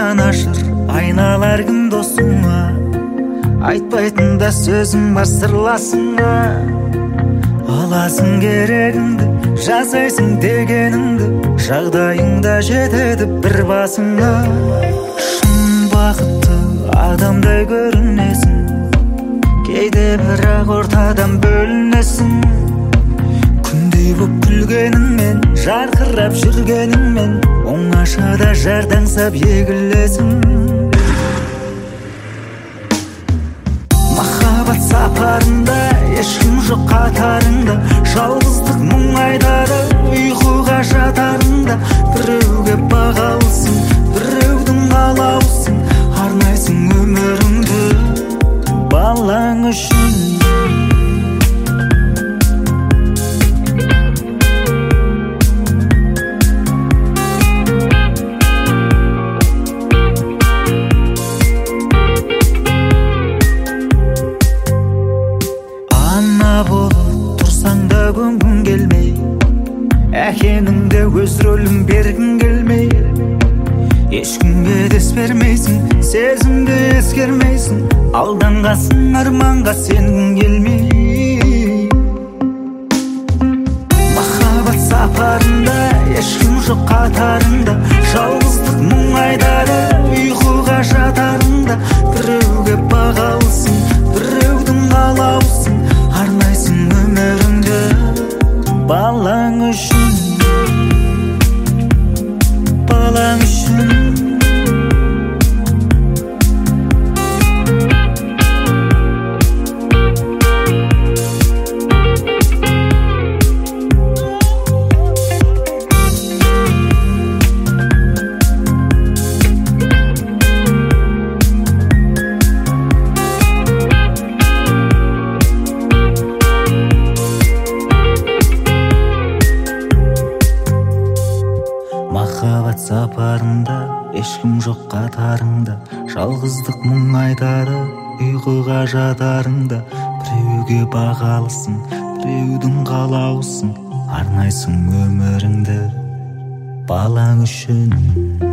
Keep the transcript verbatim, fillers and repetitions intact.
жанашыр айналар кім досыңа, айтпайтын да сөзім бар сырласыңа. Аласың керегіңді, жасайсың дегеніңді, жағдайыңда жетеді бір басыңа. Шын бақытты адамдай көрінесің, кейде бірақ ортадан бөлінесің. Күндей боп күлгеніңмен, жарқырап жүргеніңмен, оңашада жардаңсап егілесің. Махаббат сапарында ешкім жоқ қатарыңда, жалғыздық мұң айдары ұйқыға жатарында. Біреуге бағалысың, біреудің қалаусың, арнайсың өміріңді балаң үшін. Көңгің келмей, әкеніңде өз рөлін бергің келмей, ешкімге дес бермейсің, сезімді ескермейсің, алданғасың арманға сенгің келмей. Махаббат сапарында ешкім жоқ қатарында, жалғыздық мұң айдары ұйқыға жатарында. Біреуге бағалысың, біреудің қалаусың, арнайсың өміріңді балаң үшін, балаң үшін. Махаббат сапарында ешкім жоқ қатарыңда, жалғыздық мұң айдары ұйқыға жатарыңда. Біреуге бағалысың, біреудің қалаусың, арнайсың өміріңді балаң үшін.